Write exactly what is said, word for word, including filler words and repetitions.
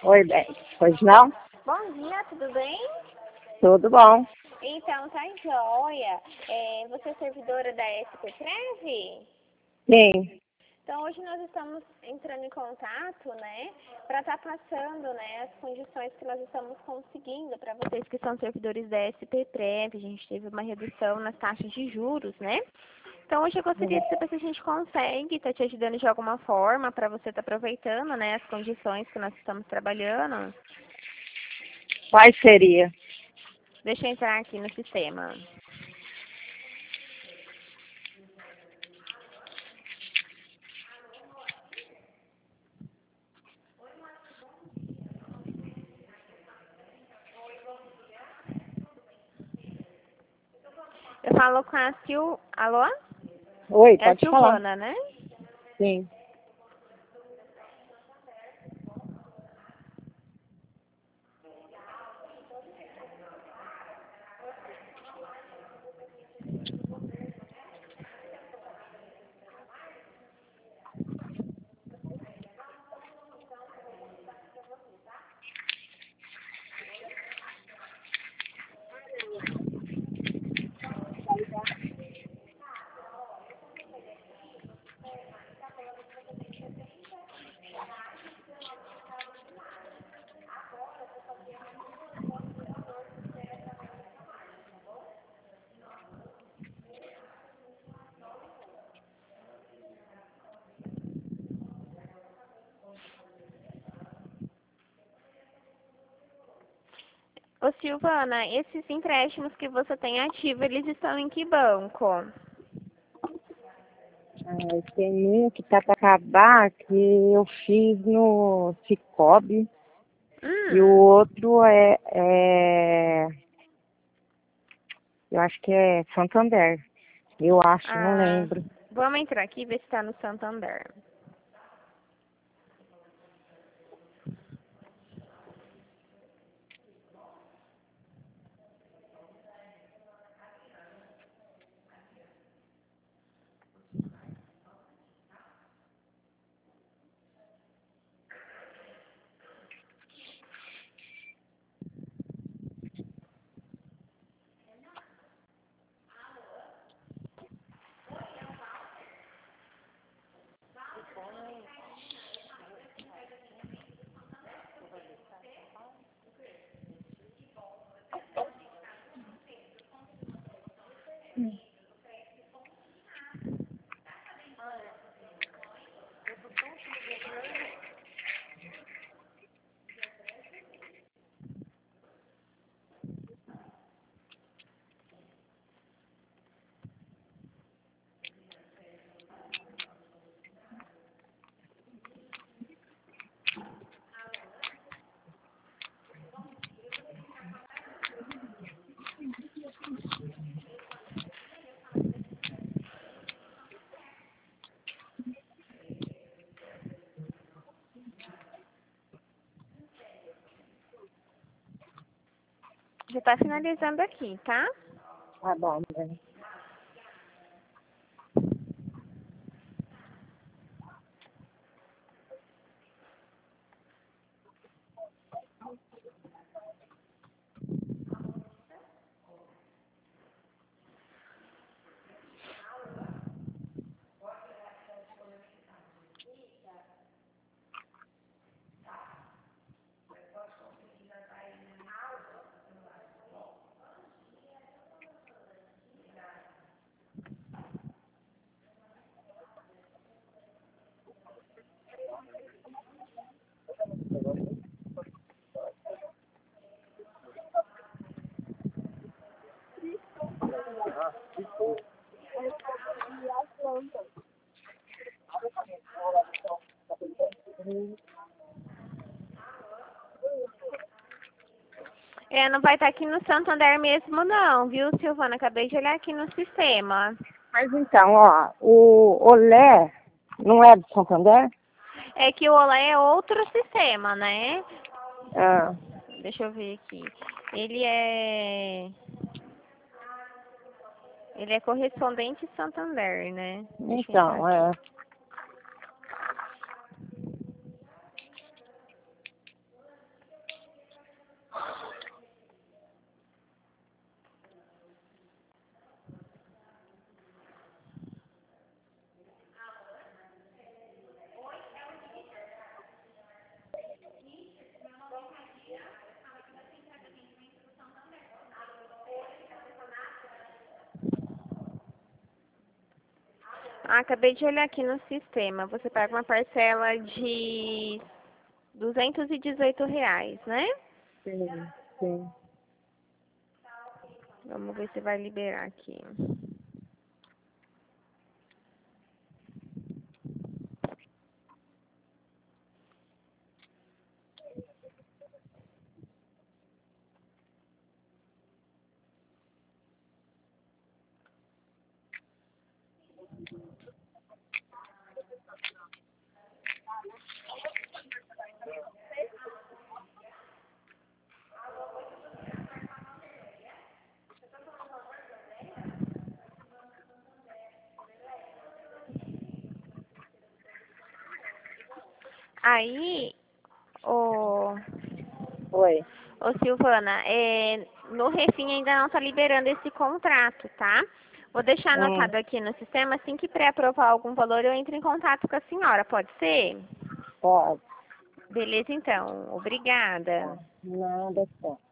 Oi, bem. Pois não? Bom dia, tudo bem? Tudo bom. Então, tá joia. É, você é servidora da S P Prev? Sim. Então, hoje nós estamos entrando em contato, né, para estar passando, né, as condições que nós estamos conseguindo para vocês que são servidores da S P Prev. A gente teve uma redução nas taxas de juros, né? Então, hoje eu gostaria de saber se a gente consegue estar te ajudando de alguma forma para você estar aproveitando, né, as condições que nós estamos trabalhando. Quais seria? Deixa eu entrar aqui no sistema. Eu falo com a Sil... Alô? Oi, É a pode falar. Silvana, né? Sim. Ô Silvana, esses empréstimos que você tem ativo, eles estão em que banco? Ah, tem um que tá para acabar que eu fiz no Cicobi e o Hum. outro é, é... eu acho que é Santander. Eu acho, não Ah, lembro. vamos entrar aqui e ver se está no Santander. Já está finalizando aqui, tá? Tá bom, bem. É, não vai estar aqui no Santander mesmo não, viu, Silvana? Acabei de olhar aqui no sistema. Mas então, ó, o Olé não é do Santander? É que o Olé é outro sistema, né? Ah, Deixa eu ver aqui. Ele é... Ele é correspondente Santander, né? Deixa eu entrar então, aqui. é. Ah, acabei de olhar aqui no sistema. Você paga uma parcela de duzentos e dezoito reais, né? Sim, sim. Vamos ver se vai liberar aqui. Aí, ô, Oi. ô Silvana, é, no Refim ainda não está liberando esse contrato, tá? Vou deixar Hum, anotado aqui no sistema, assim que pré-aprovar algum valor, eu entro em contato com a senhora, pode ser? pode. Beleza, então. Obrigada. Nada, só.